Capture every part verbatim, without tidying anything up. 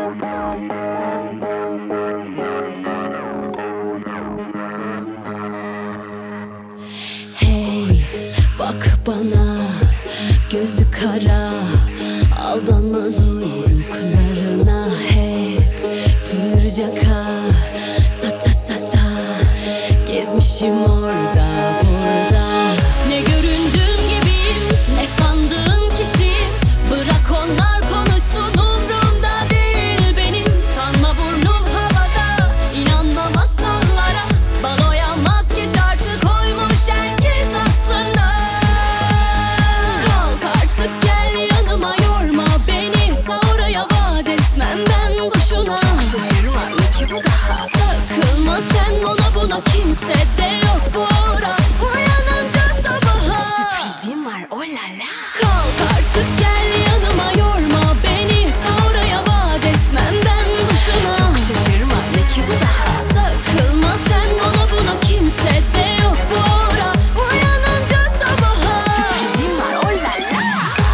Hey, bak bana, gözü kara, aldanma duyduklarına. Hep pürcaka, sata sata, gezmişim orada burada. Ne göründüğüm gibiyim, ne sandığım kişiyim. Bırak onlar konuşsun, umrumda değil benim. Sanma burnum havada, inanma masallara. Baloya maske şartı koymuş herkes aslında. Kalk artık gel yanıma, yorma beni. Ta oraya vaat etmem ben boşuna. Çok şaşırma, ne ki bu daha? Takılma sen ona buna, kimse de yok bu ara. Uyanınca sabaha Sürprizim var, oh la la. kalk artık gel yanıma, yorma beni. Ta oraya vaat etmem ben boşuna. Çok şaşırma, ne ki bu daha? Takılma sen ona buna, kimse de yok bu ara. Uyanınca sabaha Sürprizim var, oh la la.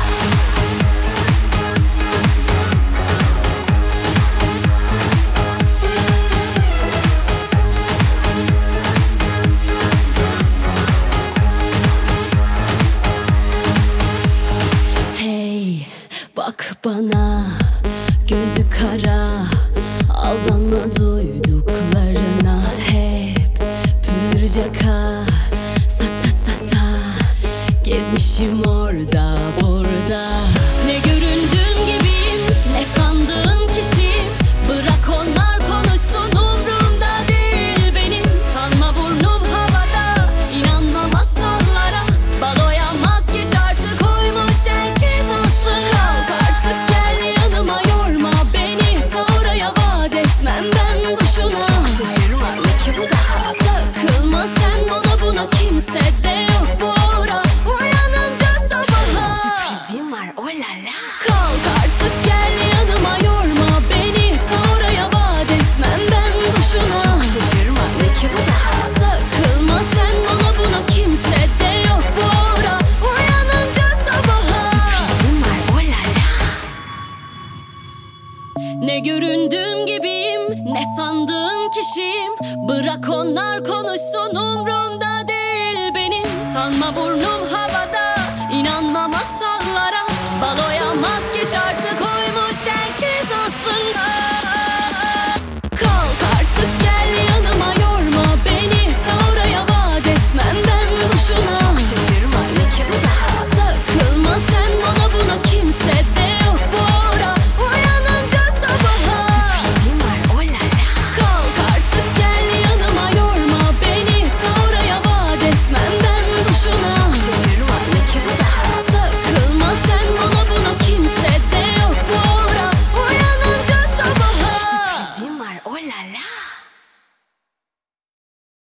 Hey, bak bana, gözü kara, aldanma duyduklarına. Hep pürcaka, sata sata, gezmişim orada burada. Ne göründüğüm gibiyim, ne sandığım kişiyim. Bırak onlar konuşsun, umrumda değil benim. Sanma burnum havada, inanma masallara. Baloya maske şartı koymuş herkes aslında. Kalk artık gel yanıma, yorma beni. Ta oraya vaat etmem ben boşuna. Çok şaşırma, ne ki bu daha? Takılma sen ona buna, kimse de yok bu ara. Uyanınca sabaha Sürprizim var, oh la la. kalk artık gel yanıma, yorma beni. Ta oraya vaat etmem ben boşuna. Çok şaşırma, ne ki bu daha? Takılma sen ona buna, kimse de yok bu ara. Uyanınca sabaha Sürprizim var, oh la la. ne göründüğüm gibiyim, ne sandığım kişiyim. Bırak onlar konuşsun, umrumda değil benim. Sanma burnum havada,